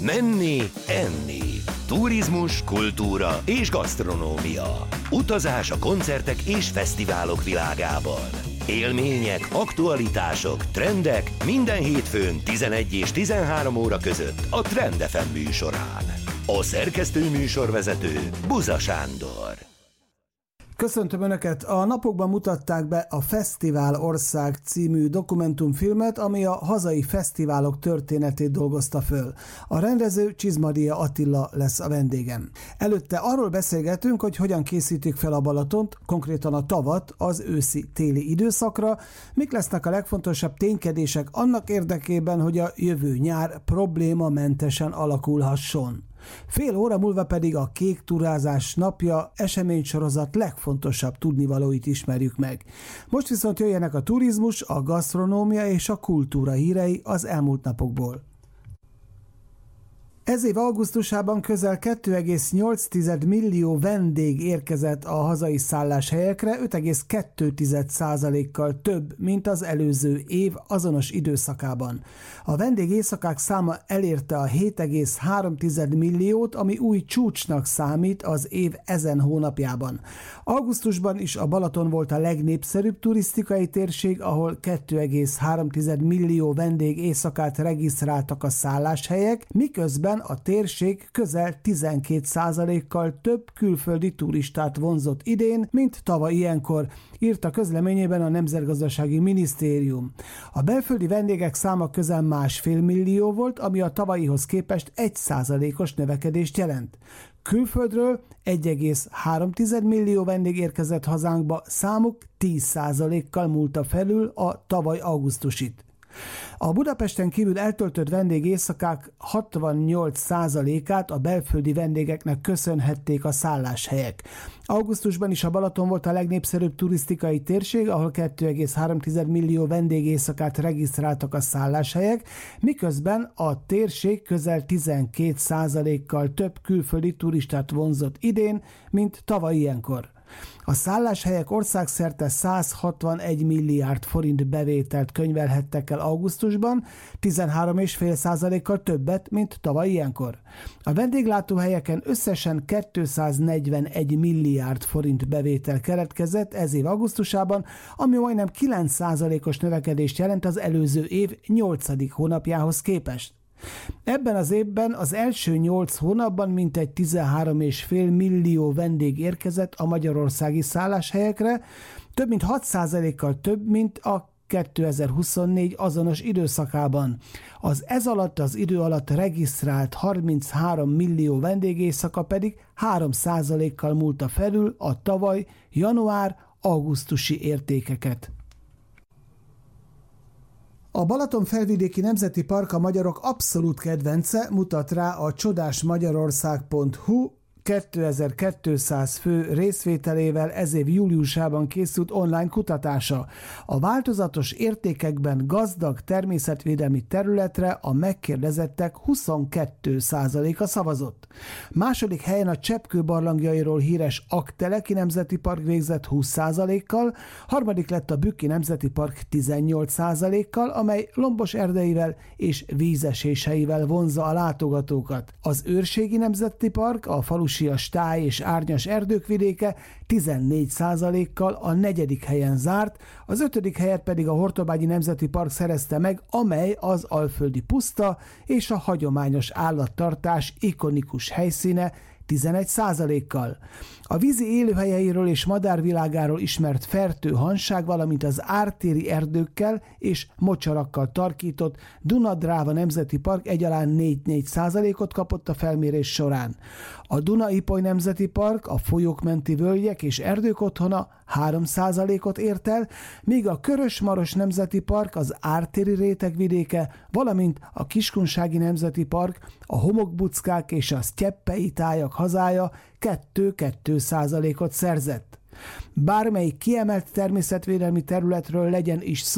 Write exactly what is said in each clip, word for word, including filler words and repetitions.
Menni, enni. Turizmus, kultúra és gasztronómia. Utazás a koncertek és fesztiválok világában. Élmények, aktualitások, trendek minden hétfőn tizenegy és tizenhárom óra között a Trend ef em műsorán. A szerkesztő műsorvezető Buza Sándor. Köszöntöm Önöket! A napokban mutatták be a Fesztivál Ország című dokumentumfilmet, ami a hazai fesztiválok történetét dolgozta föl. A rendező Csizmadia Attila lesz a vendégem. Előtte arról beszélgetünk, hogy hogyan készítik fel a Balatont, konkrétan a tavat az őszi-téli időszakra, mik lesznek a legfontosabb ténykedések annak érdekében, hogy a jövő nyár problémamentesen alakulhasson. Fél óra múlva pedig a Kék Turázás napja eseménysorozat legfontosabb tudnivalóit ismerjük meg. Most viszont jöjjenek a turizmus, a gasztronómia és a kultúra hírei az elmúlt napokból. Ez év augusztusában közel két egész nyolc millió vendég érkezett a hazai szálláshelyekre, öt egész kettő százalékkal több, mint az előző év azonos időszakában. A vendég éjszakák száma elérte a hét egész három milliót, ami új csúcsnak számít az év ezen hónapjában. Augusztusban is a Balaton volt a legnépszerűbb turisztikai térség, ahol két egész három millió vendég éjszakát regisztráltak a szálláshelyek, miközben a térség közel tizenkét százalékkal több külföldi turistát vonzott idén, mint tavaly ilyenkor, írt a közleményében a Nemzetgazdasági Minisztérium. A belföldi vendégek száma közel másfél millió volt, ami a tavalyihoz képest egy százalékos növekedést jelent. Külföldről egy egész három millió vendég érkezett hazánkba, számuk tíz százalékkal múlta felül a tavaly augusztusit. A Budapesten kívül eltöltött vendég éjszakák hatvannyolc százalékát a belföldi vendégeknek köszönhették a szálláshelyek. Augusztusban is a Balaton volt a legnépszerűbb turisztikai térség, ahol két egész három millió vendég éjszakát regisztráltak a szálláshelyek, miközben a térség közel tizenkét százalékkal több külföldi turistát vonzott idén, mint tavaly ilyenkor. A szálláshelyek országszerte száz hatvanegy milliárd forint bevételt könyvelhettek el augusztusban, tizenhárom egész öt százalékkal többet, mint tavaly ilyenkor. A vendéglátóhelyeken összesen kétszáznegyvenegy milliárd forint bevétel keletkezett ez év augusztusában, ami majdnem kilenc százalékos növekedést jelent az előző év nyolcadik hónapjához képest. Ebben az évben az első nyolc hónapban mintegy tizenhárom egész öt millió vendég érkezett a magyarországi szálláshelyekre, több mint hat százalékkal több, mint a kétezer-huszonnégy azonos időszakában. Az ez alatt az idő alatt regisztrált harminchárom millió vendégéjszaka pedig három százalékkal múlta felül a tavaly január-augusztusi értékeket. A Balaton felvidéki nemzeti park a magyarok abszolút kedvence, mutat rá a csodásmagyarország pont hu kétezer-kétszáz fő részvételével ez év júliusában készült online kutatása. A változatos értékekben gazdag természetvédelmi területre a megkérdezettek huszonkettő százaléka szavazott. Második helyen a Cseppkő barlangjairól híres Aggteleki Nemzeti Park végzett húsz százalékkal, harmadik lett a Bükki Nemzeti Park tizennyolc százalékkal, amely lombos erdeivel és vízeséseivel vonzza a látogatókat. Az Őrségi Nemzeti Park, a falusi a stáj és árnyas erdők vidéke tizennégy százalékkal a negyedik helyen zárt, az ötödik helyet pedig a Hortobágyi Nemzeti Park szerezte meg, amely az alföldi puszta és a hagyományos állattartás ikonikus helyszíne tizenegy százalékkal. A vízi élőhelyeiről és madárvilágáról ismert Fertő-Hanság, valamint az ártéri erdőkkel és mocsarakkal tarkított Duna-Dráva Nemzeti Park egyaránt négy-négy százalékot kapott a felmérés során. A Duna-Ipoly Nemzeti Park, a folyókmenti völgyek és erdők otthona három százalékot ért el, míg a Körös-Maros Nemzeti Park, az ártéri rétegvidéke, valamint a Kiskunsági Nemzeti Park, a homokbuckák és a sztyeppei tájak hazája kettő-kettő százalékot szerzett. Bármelyik kiemelt természetvédelmi területről legyen is szó,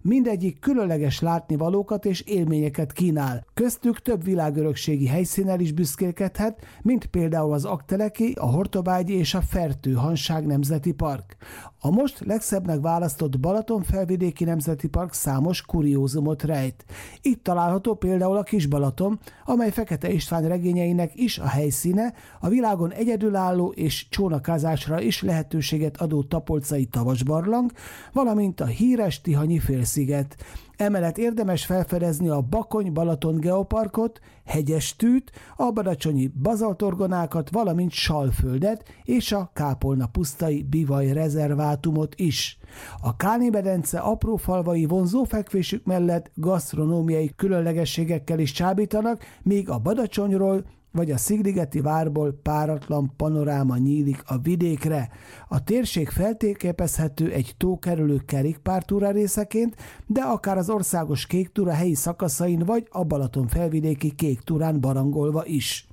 mindegyik különleges látnivalókat és élményeket kínál. Köztük több világörökségi helyszínnel is büszkélkedhet, mint például az Aggteleki, a Hortobágyi és a Fertő-Hanság Nemzeti Park. A most legszebbnek választott Balaton-felvidéki Nemzeti Park számos kuriózumot rejt. Itt található például a Kis-Balaton, amely Fekete István regényeinek is a helyszíne, a világon egyedülálló és csónakázásra is lehetőséget adó tapolcai tavasbarlang, valamint a híres Tihanyi félsziget. Emellett érdemes felfedezni a Bakony-Balaton geoparkot, Hegyestűt, a badacsonyi bazaltorgonákat, valamint Salföldet és a Kápolna-pusztai Bivaj rezervátumot is. A Káni-medence apró falvai vonzó fekvésük mellett gasztronómiai különlegességekkel is csábítanak, míg a Badacsonyról vagy a Szigligeti várból páratlan panoráma nyílik a vidékre. A térség feltérképezhető egy tókerülő kerékpártúra részeként, de akár az országos kéktúra helyi szakaszain vagy a Balaton felvidéki kéktúrán barangolva is.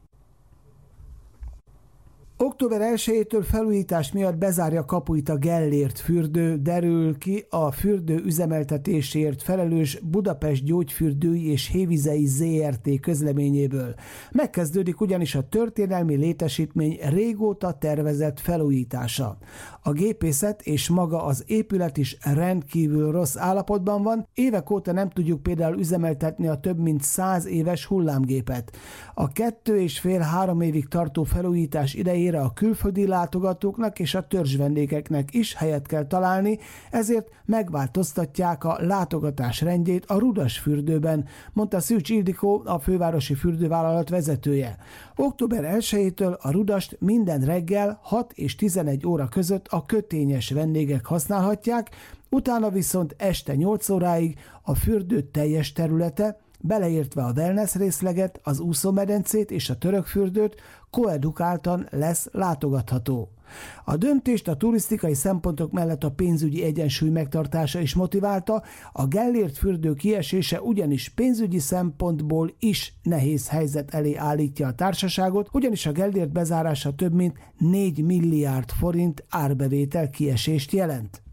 október elsejétől felújítás miatt bezárja kapuit a Gellért fürdő, derül ki a fürdő üzemeltetésért felelős Budapest Gyógyfürdői és Hévizei zé er té közleményéből. Megkezdődik ugyanis a történelmi létesítmény régóta tervezett felújítása. A gépészet és maga az épület is rendkívül rossz állapotban van, évek óta nem tudjuk például üzemeltetni a több mint száz éves hullámgépet. A kettő és fél-három évig tartó felújítás idejére a külföldi látogatóknak és a törzsvendégeknek is helyet kell találni, ezért megváltoztatják a látogatás rendjét a Rudas fürdőben, mondta Szűcs Ildikó, a fővárosi fürdővállalat vezetője. október elsejétől a Rudast minden reggel hat és tizenegy óra között a kötényes vendégek használhatják, utána viszont este nyolc óráig a fürdő teljes területe, beleértve a wellness részleget, az úszómedencét és a törökfürdőt koedukáltan lesz látogatható. A döntést a turisztikai szempontok mellett a pénzügyi egyensúly megtartása is motiválta, a Gellért fürdő kiesése ugyanis pénzügyi szempontból is nehéz helyzet elé állítja a társaságot, ugyanis a Gellért bezárása több mint négy milliárd forint árbevétel kiesést jelent.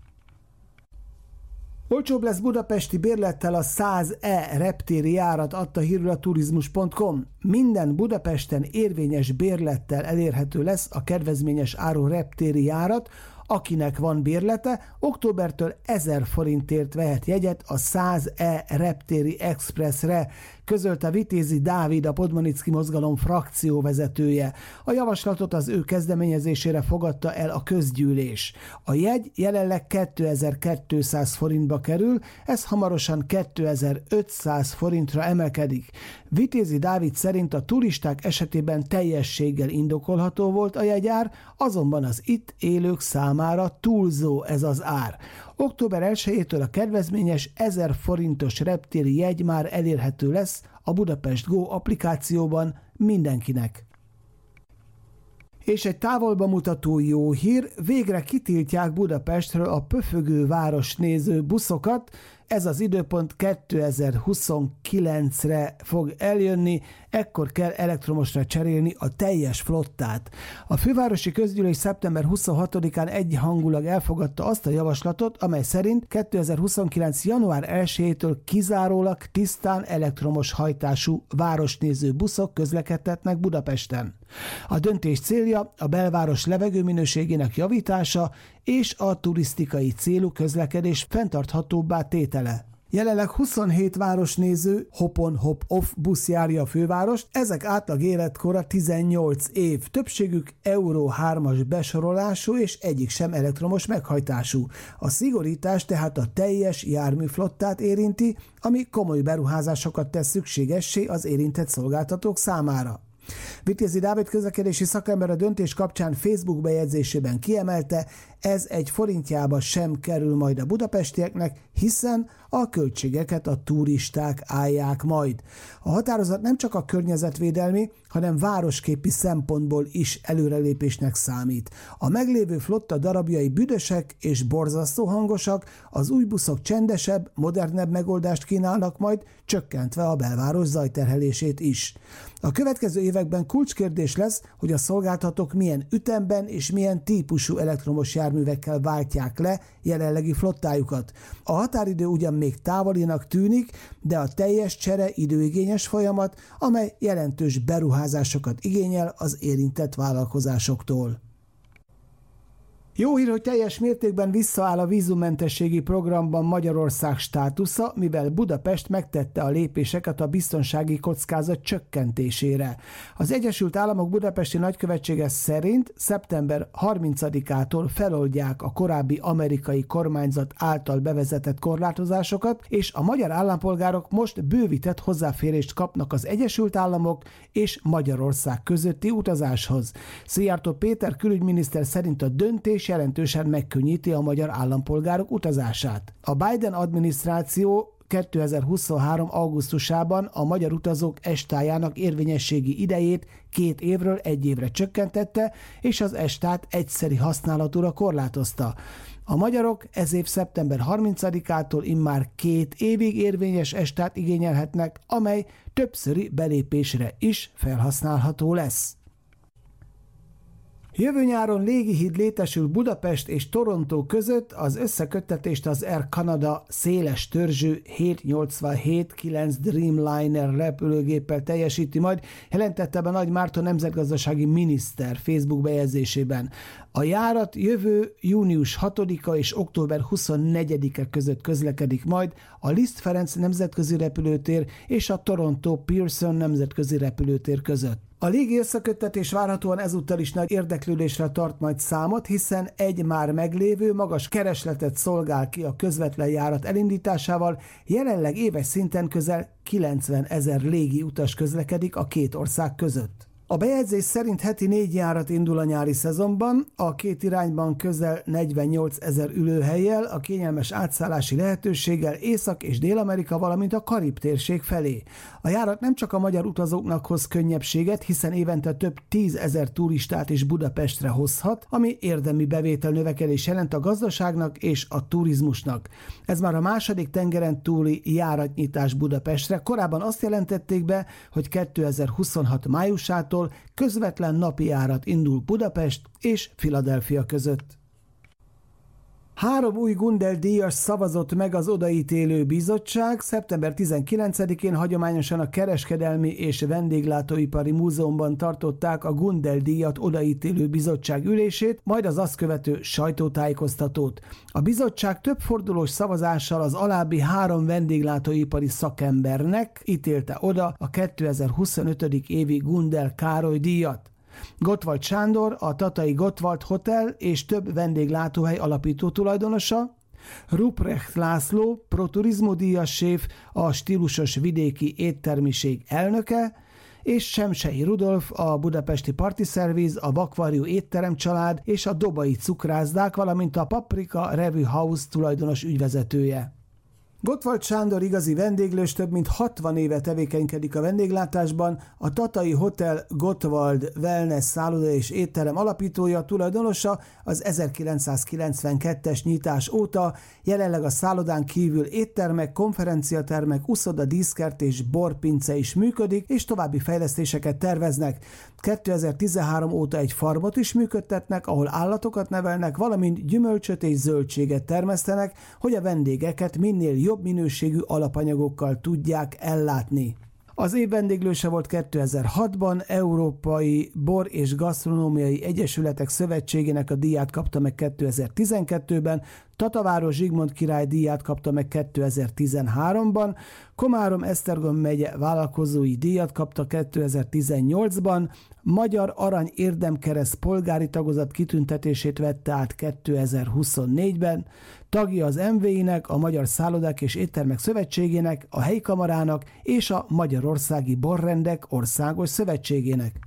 Olcsóbb lesz budapesti bérlettel a száz E reptéri járat, adta hírül a turizmus pont com. Minden Budapesten érvényes bérlettel elérhető lesz a kedvezményes áru reptéri járat, akinek van bérlete, októbertől ezer forintért vehet jegyet a száz E reptéri expressre, közölte Vitézi Dávid, a Podmanicki mozgalom frakcióvezetője. A javaslatot az ő kezdeményezésére fogadta el a közgyűlés. A jegy jelenleg kétezer-kétszáz forintba kerül, ez hamarosan kétezer-ötszáz forintra emelkedik. Vitézi Dávid szerint a turisták esetében teljességgel indokolható volt a jegyár, azonban az itt élők számára túlzó ez az ár. október elsejétől a kedvezményes ezer forintos reptéri jegy már elérhető lesz a Budapest Go applikációban mindenkinek. És egy távolba mutató jó hír, végre kitiltják Budapestről a pöfögő városnéző buszokat, ez az időpont kétezer-huszonkilencre fog eljönni, ekkor kell elektromosra cserélni a teljes flottát. A fővárosi közgyűlés szeptember huszonhatodikán egyhangulag elfogadta azt a javaslatot, amely szerint kétezer-huszonkilenc. január elsejétől kizárólag tisztán elektromos hajtású városnéző buszok közlekedhetnek Budapesten. A döntés célja a belváros levegőminőségének javítása és a turisztikai célú közlekedés fenntarthatóbbá tétele. Jelenleg huszonhét városnéző hop-on-hop-off busz járja a fővárost, ezek átlag életkora tizennyolc év, többségük Euró hármas besorolású és egyik sem elektromos meghajtású. A szigorítás tehát a teljes járműflottát érinti, ami komoly beruházásokat tesz szükségessé az érintett szolgáltatók számára. Vitézi Dávid közlekedési szakember a döntés kapcsán Facebook bejegyzésében kiemelte, ez egy forintjába sem kerül majd a budapestieknek, hiszen a költségeket a turisták állják majd. A határozat nem csak a környezetvédelmi, hanem városképi szempontból is előrelépésnek számít. A meglévő flotta darabjai büdösek és borzasztó hangosak, az új buszok csendesebb, modernebb megoldást kínálnak majd, csökkentve a belváros zajterhelését is. A következő években kulcskérdés lesz, hogy a szolgáltatók milyen ütemben és milyen típusú elektromos járműveket gépjárművekkel váltják le jelenlegi flottájukat. A határidő ugyan még távolinak tűnik, de a teljes csere időigényes folyamat, amely jelentős beruházásokat igényel az érintett vállalkozásoktól. Jó hír, hogy teljes mértékben visszaáll a vízummentességi programban Magyarország státusza, mivel Budapest megtette a lépéseket a biztonsági kockázat csökkentésére. Az Egyesült Államok budapesti nagykövetsége szerint szeptember harmincadikától feloldják a korábbi amerikai kormányzat által bevezetett korlátozásokat, és a magyar állampolgárok most bővített hozzáférést kapnak az Egyesült Államok és Magyarország közötti utazáshoz. Szijjártó Péter külügyminiszter szerint a döntés jelentősen megkönnyíti a magyar állampolgárok utazását. A Biden adminisztráció kétezer-huszonhárom. augusztusában a magyar utazók estájának érvényességi idejét két évről egy évre csökkentette, és az estát egyszeri használatura korlátozta. A magyarok ez év szeptember harmincadikától immár két évig érvényes estát igényelhetnek, amely többszöri belépésre is felhasználható lesz. Jövő nyáron légihíd létesül Budapest és Toronto között, az összeköttetést az Air Canada széles törzsű hétszáznyolcvanhét kilenc Dreamliner repülőgéppel teljesíti majd, jelentette be Nagy Márton nemzetgazdasági miniszter Facebook bejegyzésében. A járat jövő június hatodika és október huszonnegyedike között közlekedik majd a Liszt Ferenc nemzetközi repülőtér és a Toronto Pearson nemzetközi repülőtér között. A légi összeköttetés várhatóan ezúttal is nagy érdeklődésre tart majd számot, hiszen egy már meglévő magas keresletet szolgál ki a közvetlen járat elindításával, jelenleg éves szinten közel kilencvenezer légi utas közlekedik a két ország között. A bejegyzés szerint heti négy járat indul a nyári szezonban, a két irányban közel negyvennyolcezer ülőhellyel, a kényelmes átszállási lehetőséggel Észak- és Dél-Amerika, valamint a Karib térség felé. A járat nem csak a magyar utazóknak hoz könnyebbséget, hiszen évente több tízezer turistát is Budapestre hozhat, ami érdemi bevétel növekedés jelent a gazdaságnak és a turizmusnak. Ez már a második tengeren túli járatnyitás Budapestre. Korábban azt jelentették be, hogy kétezer-huszonhat májusától közvetlen napi járat indul Budapest és Philadelphia között. Három új Gundel-díjas szavazott meg az odaítélő bizottság. szeptember tizenkilencedikén hagyományosan a Kereskedelmi és Vendéglátóipari Múzeumban tartották a Gundel-díjat odaítélő bizottság ülését, majd az azt követő sajtótájékoztatót. A bizottság többfordulós szavazással az alábbi három vendéglátóipari szakembernek ítélte oda a kétezer-huszonötödik évi Gundel Károly díjat. Gottwald Sándor, a Tatai Gottwald Hotel és több vendéglátóhely alapító tulajdonosa, Ruprecht László, ProTurismo díjas séf, a Stílusos vidéki éttermiség elnöke, és Semsei Rudolf, a Budapesti Party Service, a Vakvarjú étterem család és a Dobai cukrászdák, valamint a Paprika Revue House tulajdonos ügyvezetője. Gottwald Sándor igazi vendéglős, több mint hatvan éve tevékenykedik a vendéglátásban, a Tatai Hotel Gottwald Wellness szálloda és étterem alapítója, tulajdonosa az ezerkilencszázkilencvenkettes nyitás óta, jelenleg a szállodán kívül éttermek, konferenciatermek, uszoda, díszkert és borpince is működik, és további fejlesztéseket terveznek. kétezer-tizenhárom óta egy farmot is működtetnek, ahol állatokat nevelnek, valamint gyümölcsöt és zöldséget termesztenek, hogy a vendégeket minél jobb minőségű alapanyagokkal tudják ellátni. Az év vendéglőse volt kétezer-hatban, Európai Bor és Gasztronómiai Egyesületek Szövetségének a díját kapta meg kétezer-tizenkettőben, Tataváros Zsigmond király díját kapta meg kétezer-tizenháromban, Komárom-Esztergom megye vállalkozói díjat kapta kétezer-tizennyolcban, Magyar Arany Érdemkereszt polgári tagozat kitüntetését vette át kétezer-huszonnégyben, tagja az em vé i-nek, a Magyar Szállodák és Éttermek Szövetségének, a Helyi Kamarának és a Magyarországi Borrendek Országos Szövetségének.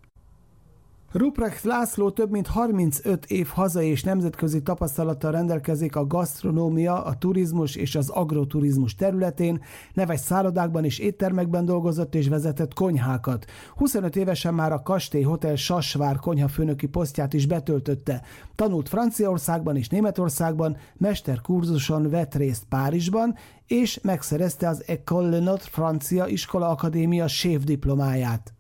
Ruprecht László több mint harmincöt év hazai és nemzetközi tapasztalattal rendelkezik a gasztronómia, a turizmus és az agroturizmus területén, neves szállodákban és éttermekben dolgozott és vezetett konyhákat. huszonöt évesen már a Kastély Hotel Sasvár konyhafőnöki posztját is betöltötte. Tanult Franciaországban és Németországban, mesterkurzuson vett részt Párizsban, és megszerezte az École Le Notre francia iskola akadémia séf diplomáját.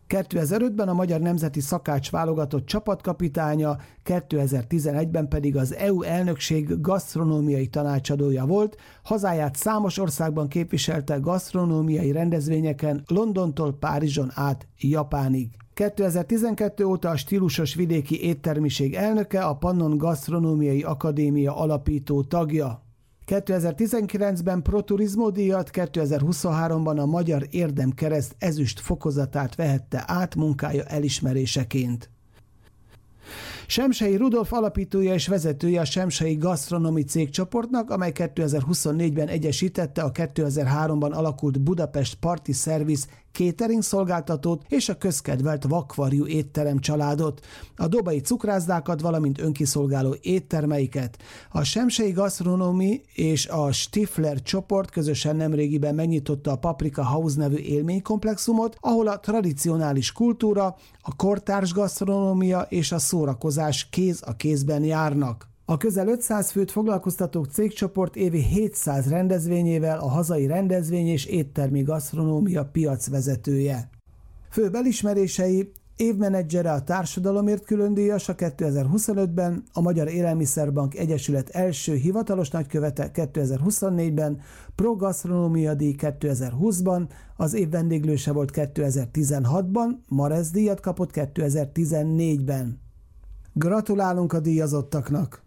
kétezer-ötben a magyar nemzeti szakács válogatott csapatkapitánya, kétezer-tizenegyben pedig az é u elnökség gasztronómiai tanácsadója volt, hazáját számos országban képviselte gasztronómiai rendezvényeken, Londontól Párizson át Japánig. kétezer-tizenkettő óta a stílusos vidéki éttermiség elnöke, a Pannon Gasztronómiai Akadémia alapító tagja. kétezer-tizenkilencben Pro Turismo díjat, kétezer-huszonháromban a Magyar Érdemkereszt ezüst fokozatát vehette át munkája elismeréseként. Semsey Rudolf alapítója és vezetője a Semsey Gasztronomi cégcsoportnak, amely kétezer-huszonnégyben egyesítette a kétezer-háromban alakult Budapest Party Service catering szolgáltatót és a közkedvelt vakvarjú étterem családot, a dobai cukrászdákat, valamint önkiszolgáló éttermeiket. A Semsey Gasztronómi és a Stifler csoport közösen nemrégiben megnyitotta a Paprika House nevű élménykomplexumot, ahol a tradicionális kultúra, a kortárs gasztronómia és a szórakozás kéz a kézben járnak. A közel ötszáz főt foglalkoztató cégcsoport évi hétszáz rendezvényével a hazai rendezvény és éttermi gasztronómia piacvezetője. Főbb elismerései: évmenedzsere a Társadalomért különdíjas a kétezer-huszonötben, a Magyar Élelmiszerbank Egyesület első hivatalos nagykövete kétezer-huszonnégyben, Pro Gasztronómia díj kétezer-húszban, az év vendéglőse volt kétezer-tizenhatban, Marez díjat kapott kétezer-tizennégyben. Gratulálunk a díjazottaknak!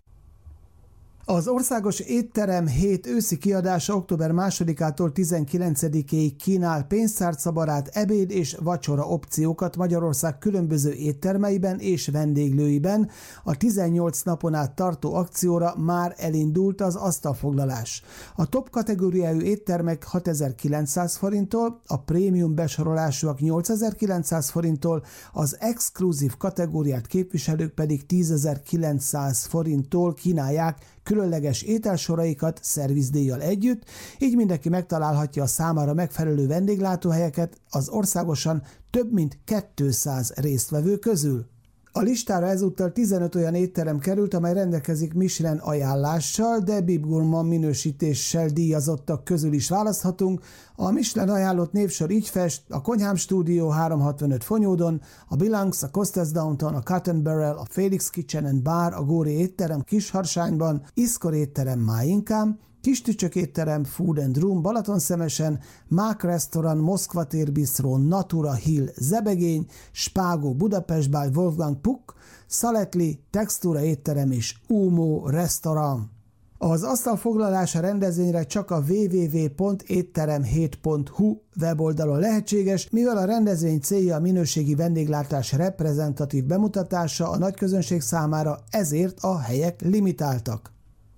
Az Országos Étterem hét őszi kiadása október másodikától tizenkilencedikéig kínál pénztárcabarát, ebéd és vacsora opciókat Magyarország különböző éttermeiben és vendéglőiben. A tizennyolc napon át tartó akcióra már elindult az asztalfoglalás. A top kategóriájú éttermek hatezer-kilencszáz forinttól, a prémium besorolásúak nyolcezer-kilencszáz forinttól, az exkluzív kategóriát képviselők pedig tízezer-kilencszáz forinttól kínálják különleges ételsoraikat szervizdíjjal együtt, így mindenki megtalálhatja a számára megfelelő vendéglátóhelyeket az országosan több mint kétszáz résztvevő közül. A listára ezúttal tizenöt olyan étterem került, amely rendelkezik Michelin ajánlással, de Bib Gourmand minősítéssel díjazottak közül is választhatunk. A Michelin ajánlott névsor így fest: a Konyhám Stúdió háromszázhatvanöt Fonyódon, a Bilanx, a Costas Downtown, a Cut and Barrel, a Felix Kitchen and Bar, a Góri étterem Kisharsányban, Iszkor étterem Máinkám, Kistücsök étterem Food and Room Balatonszemesen, Mák Restaurant Moszkva tér Bistró Natura Hill Zebegény, Spágó Budapest by Wolfgang Puck, Szaletli Textúra étterem és Umo Restaurant. Az asztalfoglalása rendezvényre csak a double-u double-u double-u pont étterem hét pont hu weboldalon lehetséges, mivel a rendezvény célja a minőségi vendéglátás reprezentatív bemutatása a nagyközönség számára, ezért a helyek limitáltak.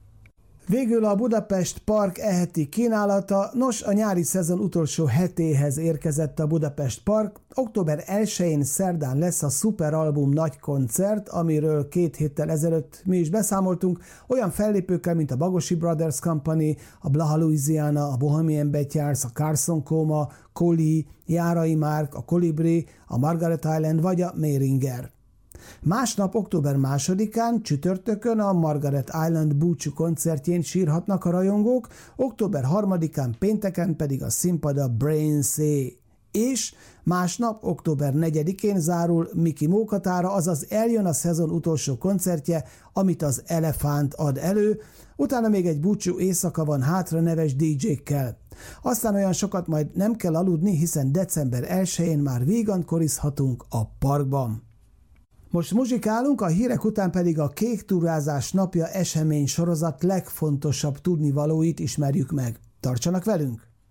Végül a Budapest Park e-heti kínálata. Nos, a nyári szezon utolsó hetéhez érkezett a Budapest Park. október elsején szerdán lesz a Szuperalbum nagy koncert, amiről két héttel ezelőtt mi is beszámoltunk, olyan fellépőkkel, mint a Bagosi Brothers Company, a Blaha Louisiana, a Bohemian Betyársz, a Carson Coma, Koli, Járai Márk, a Kolibri, a Margaret Island vagy a Méringer. Másnap, október másodikán, csütörtökön a Margaret Island búcsú koncertjén sírhatnak a rajongók, október harmadikán, pénteken pedig a színpad a Brainsé. És másnap, október negyedikén zárul Miki Mókatára, azaz eljön a szezon utolsó koncertje, amit az Elefánt ad elő, utána még egy búcsú éjszaka van hátra neves dé dzsékkel. Aztán olyan sokat majd nem kell aludni, hiszen december elsején már vígan korizhatunk a parkban. Most muzsikálunk, a hírek után pedig a Kék Túrázás napja esemény sorozat legfontosabb tudnivalóit ismerjük meg. Tartsanak velünk!